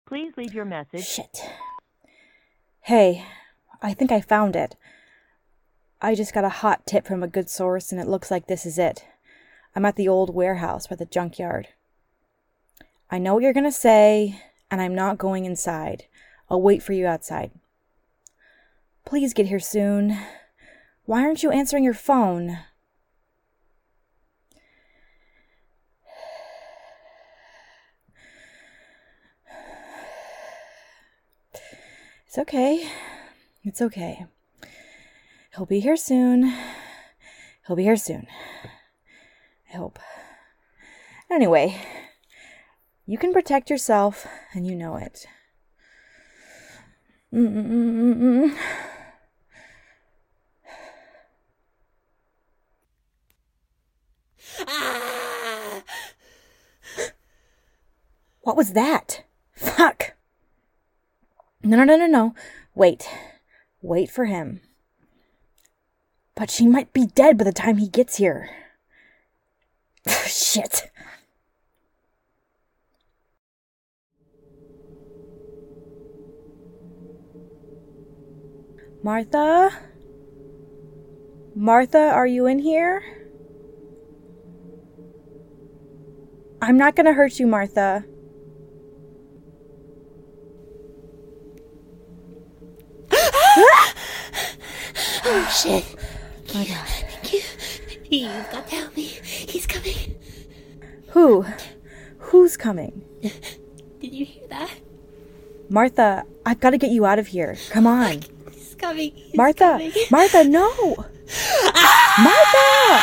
Please leave your message. Shit. Hey, I think I found it. I just got a hot tip from a good source, and it looks like this is it. I'm at the old warehouse by the junkyard. I know what you're gonna say, and I'm not going inside. I'll wait for you outside. Please get here soon. Why aren't you answering your phone? It's okay. It's okay. He'll be here soon. He'll be here soon. I hope. Anyway, you can protect yourself, and you know it. What was that? Fuck! No. Wait for him. But she might be dead by the time he gets here. Shit. Martha? Martha, are you in here? I'm not gonna hurt you, Martha. Oh, shit. My God. Thank you. You've got to help me. He's coming. Who? Who's coming? Did you hear that? Martha, I've got to get you out of here. Come on. He's coming. He's Martha! coming. Martha, no! Martha!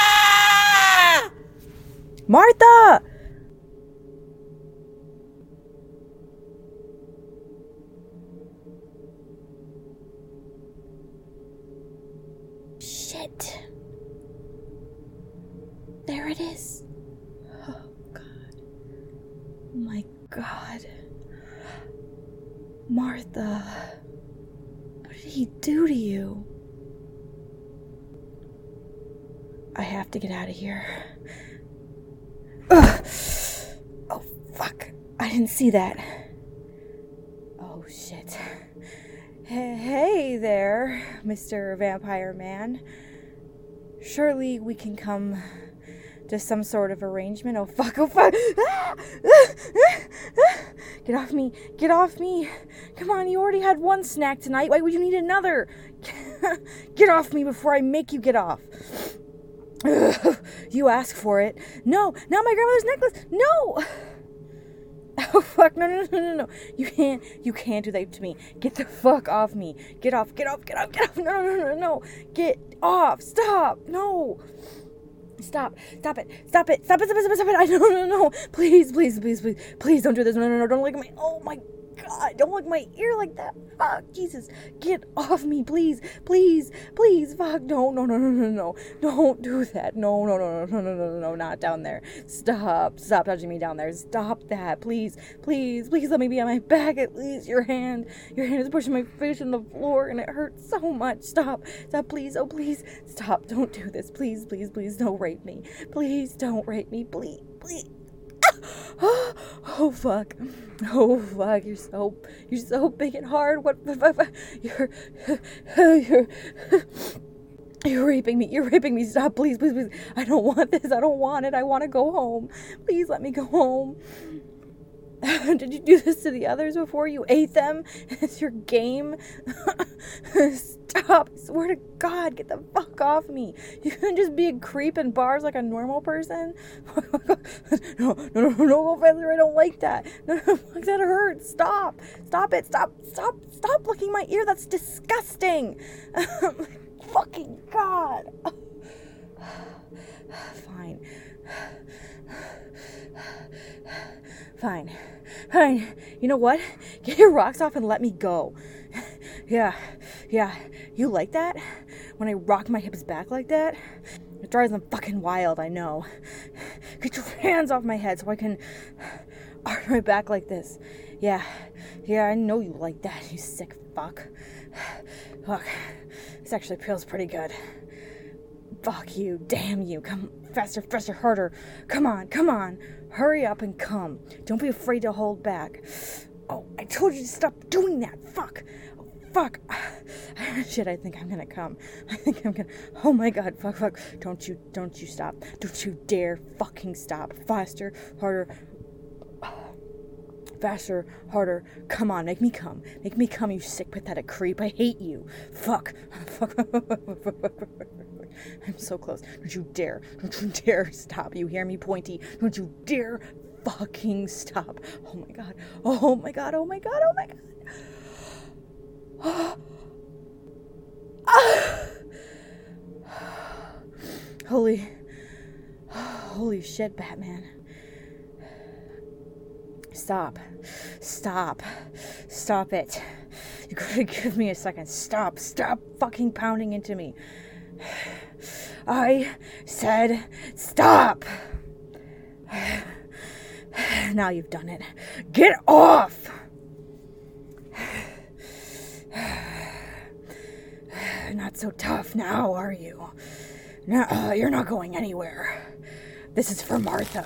Martha! Shit. There it is. Oh, God. Oh, my God. Martha. What did he do to you? I have to get out of here. Ugh. Oh, fuck. I didn't see that. Oh, shit. Hey there, Mr. Vampire Man. Surely we can come to some sort of arrangement. Oh, fuck. Get off me. Get off me. Come on, you already had one snack tonight. Why would you need another? Get off me before I make you get off. You ask for it. No, not my grandmother's necklace. No. Oh, fuck. No. You can't do that to me. Get the fuck off me. Get off. No. Get off. Stop. No. Stop it. I no. Please don't do this. No. Don't look at my, oh my God, don't look at my ear like that. Fuck, Jesus. Get off me, please. Fuck, no. Don't do that. No, not down there. Stop touching me down there. Stop that. Please let me be on my back at least. Your hand is pushing my face on the floor and it hurts so much. Stop, please. Oh, please. Stop, don't do this. Please, don't rape me. Please don't rape me. Please. Oh fuck. You're so big and hard. What? You're raping me. Stop, please. I don't want this. I don't want it. I want to go home. Please let me go home. Did you do this to the others before? You ate them? It's your game? Stop. I swear to God, get the fuck off me. You can just be a creep in bars like a normal person? No, Feather, I don't like that. No, that hurts. Stop it. Stop licking my ear. That's disgusting. Fucking God. Fine. You know what? Get your rocks off and let me go. Yeah. You like that? When I rock my hips back like that? It drives them fucking wild, I know. Get your hands off my head so I can arch my back like this. Yeah, I know you like that, you sick fuck. Look, this actually feels pretty good. Fuck you, damn you. Come faster, harder. Come on. Hurry up and come. Don't be afraid to hold back. Oh, I told you to stop doing that. Fuck. Oh, fuck. Shit, I think I'm gonna come. Oh my god, fuck. Don't you stop. Don't you dare fucking stop. Faster, harder. Faster, harder. Come on, make me come. Make me come, you sick, pathetic creep. I hate you. Fuck. I'm so close. Don't you dare stop. You hear me, Pointy? Don't you dare fucking stop. Oh my god. Holy shit, Batman. Stop it. You gotta give me a second. Stop fucking pounding into me. I said stop. Now you've done it. Get off. Not so tough now, are you? No, you're not going anywhere. This is for Martha.